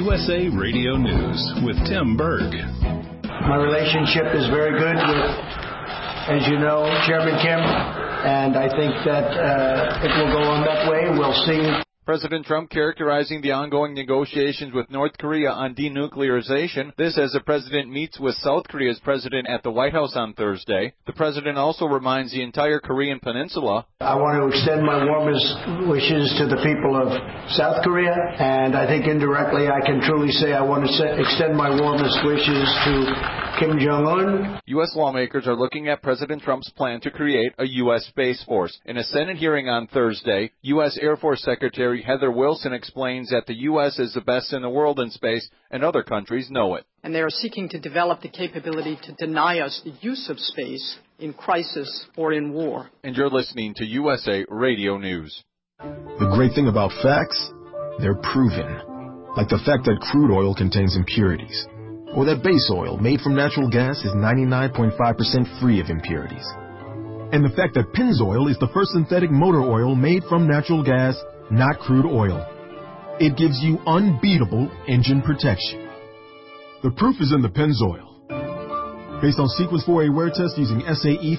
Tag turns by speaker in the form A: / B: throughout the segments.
A: USA Radio News with Tim Berg.
B: My relationship is very good with, as you know, Chairman Kim, and I think that it will go on that way. We'll see.
C: President Trump characterizing the ongoing negotiations with North Korea on denuclearization. This as the president meets with South Korea's president at the White House on Thursday. The president also reminds the entire Korean peninsula.
B: I want to extend my warmest wishes to the people of South Korea, and I think indirectly I can truly say I want to extend my warmest wishes to Kim Jong-un.
C: U.S. lawmakers are looking at President Trump's plan to create a U.S. Space Force. In a Senate hearing on Thursday, U.S. Air Force Secretary Heather Wilson explains that the U.S. is the best in the world in space, and other countries know it.
D: And they are seeking to develop the capability to deny us the use of space in crisis or in war.
C: And you're listening to USA Radio News.
E: The great thing about facts, they're proven. Like the fact that crude oil contains impurities. Or that base oil made from natural gas is 99.5% free of impurities. And the fact that Pennzoil is the first synthetic motor oil made from natural gas, not crude oil. It gives you unbeatable engine protection. The proof is in the Pennzoil. Based on Sequence 4A wear test using SAE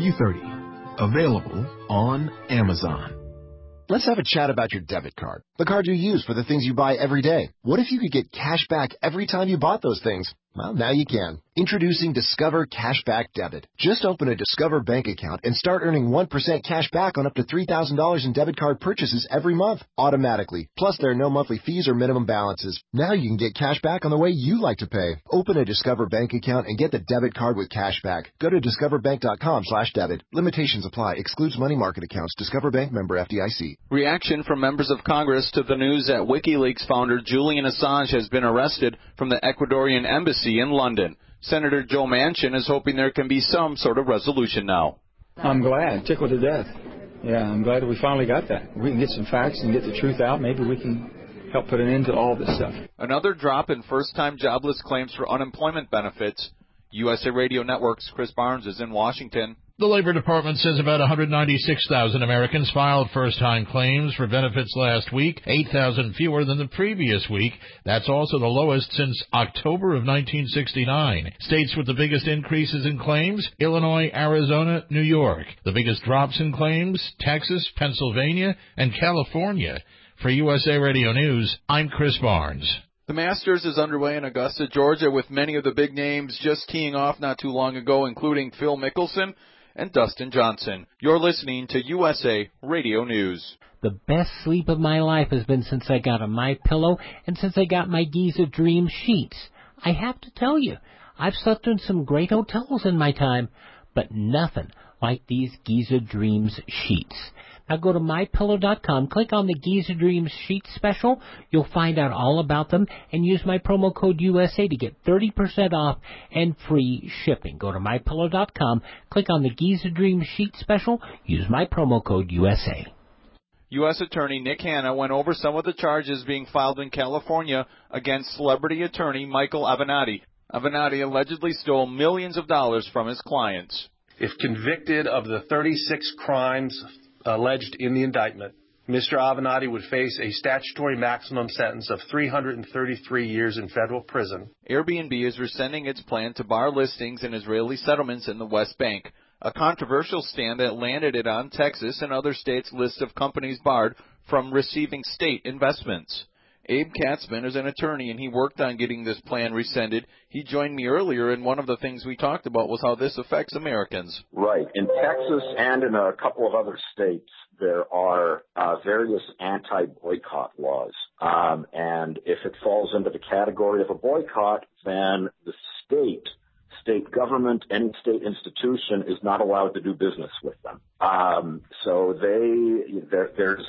E: 5W30. Available on Amazon.
F: Let's have a chat about your debit card, the card you use for the things you buy every day. What if you could get cash back every time you bought those things? Well, now you can. Introducing Discover Cashback Debit. Just open a Discover bank account and start earning 1% cash back on up to $3,000 in debit card purchases every month, automatically. Plus, there are no monthly fees or minimum balances. Now you can get cash back on the way you like to pay. Open a Discover bank account and get the debit card with cash back. Go to discoverbank.com/debit. Limitations apply. Excludes money market accounts. Discover Bank, member FDIC.
C: Reaction from members of Congress to the news that WikiLeaks founder Julian Assange has been arrested from the Ecuadorian embassy in London. Senator Joe Manchin is hoping there can be some sort of resolution now.
G: I'm glad. Tickled to death. Yeah, I'm glad we finally got that. We can get some facts and get the truth out. Maybe we can help put an end to all this stuff.
C: Another drop in first-time jobless claims for unemployment benefits. USA Radio Network's Chris Barnes is in Washington.
H: The Labor Department says about 196,000 Americans filed first-time claims for benefits last week, 8,000 fewer than the previous week. That's also the lowest since October of 1969. States with the biggest increases in claims, Illinois, Arizona, New York. The biggest drops in claims, Texas, Pennsylvania, and California. For USA Radio News, I'm Chris Barnes.
C: The Masters is underway in Augusta, Georgia, with many of the big names just teeing off not too long ago, including Phil Mickelson and Dustin Johnson. You're listening to USA Radio News.
I: The best sleep of my life has been since I got a MyPillow and since I got my Giza Dream sheets. I have to tell you, I've slept in some great hotels in my time, but nothing like these Giza Dreams sheets. Now go to MyPillow.com, click on the Giza Dreams sheet special. You'll find out all about them and use my promo code USA to get 30% off and free shipping. Go to MyPillow.com, click on the Giza Dreams sheet special, use my promo code USA.
C: U.S. Attorney Nick Hanna went over some of the charges being filed in California against celebrity attorney Michael Avenatti. Avenatti allegedly stole millions of dollars from his clients.
J: If convicted of the 36 crimes alleged in the indictment, Mr. Avenatti would face a statutory maximum sentence of 333 years in federal prison.
C: Airbnb is rescinding its plan to bar listings in Israeli settlements in the West Bank, a controversial stand that landed it on Texas and other states' list of companies barred from receiving state investments. Abe Katzman is an attorney, and he worked on getting this plan rescinded. He joined me earlier, and one of the things we talked about was how this affects Americans.
K: Right. In Texas and in a couple of other states, there are various anti-boycott laws. And if it falls into the category of a boycott, then the state government, any state institution is not allowed to do business with them. So there's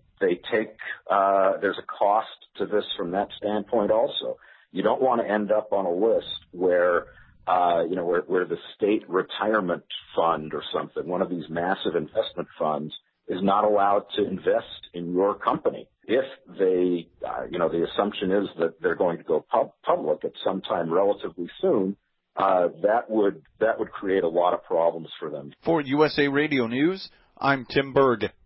K: a cost to this from that standpoint also. You don't want to end up on a list where the state retirement fund or something, one of these massive investment funds, is not allowed to invest in your company. If they, the assumption is that they're going to go public at some time relatively soon, that would create a lot of problems for them.
C: For USA Radio News, I'm Tim Berg.